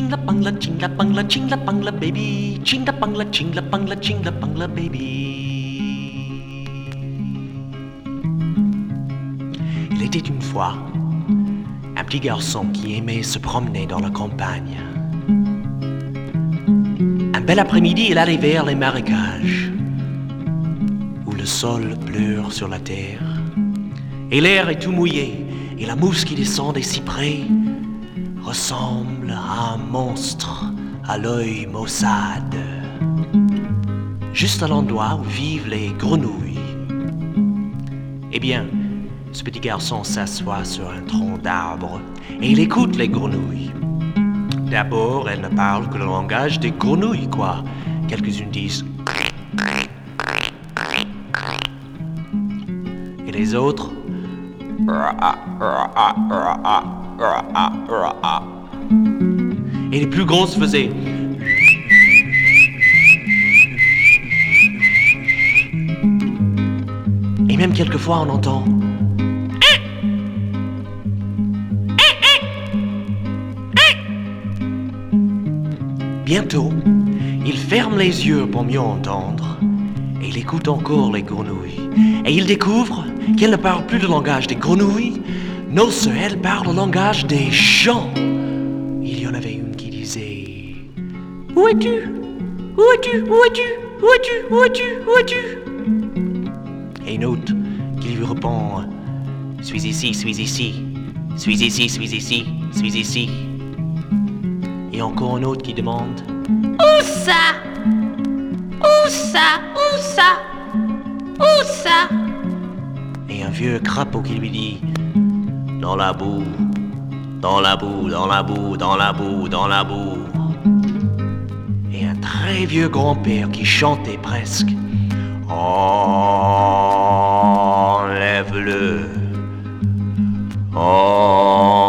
ching la bangla baby, ching la bangla baby. Il était une fois un petit garçon qui aimait se promener dans la campagne. Un bel après-midi, il allait vers les marécages, où le sol pleure sur la terre, et l'air est tout mouillé, et la mousse qui descend des cyprès ressemble à un monstre à l'œil maussade, juste à l'endroit où vivent les grenouilles. Eh bien, ce petit garçon s'assoit sur un tronc d'arbre et il écoute les grenouilles. D'abord, elles ne parlent que le langage des grenouilles, quoi. Quelques-unes disent et les autres et les plus grosses faisaient et même quelquefois on entend bientôt, il ferme les yeux pour mieux entendre et il écoute encore les grenouilles. Et il découvre qu'elles ne parlent plus le langage des grenouilles, non, elles parlent le langage des gens. Il y en avait une qui disait « Où es-tu? Où es-tu? Où es-tu? Où es-tu? Où es-tu? Où es-tu » Et une autre qui lui répond « Suis ici, suis ici, suis ici, suis ici, suis ici. » Et encore une autre qui demande « Où ça? Où ça? Où ça? Où ça ?» Et un vieux crapaud qui lui dit « Dans la boue, dans la boue, dans la boue, dans la boue, dans la boue. » Et un très vieux grand-père qui chantait presque « Enlève-le, enlève-le. »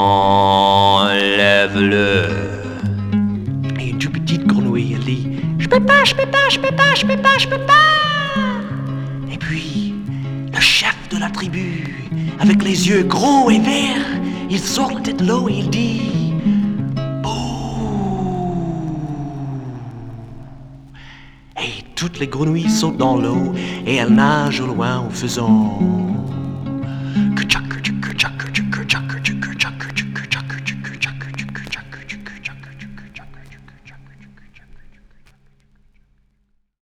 Et une toute petite grenouille, elle dit « Je peux pas, je peux pas, je peux pas, je peux pas, je peux pas. » Et puis, le chef de la tribu, avec les yeux gros et verts, il sort la tête de l'eau et il dit « Bouh !» Et toutes les grenouilles sautent dans l'eau et elles nagent au loin en faisant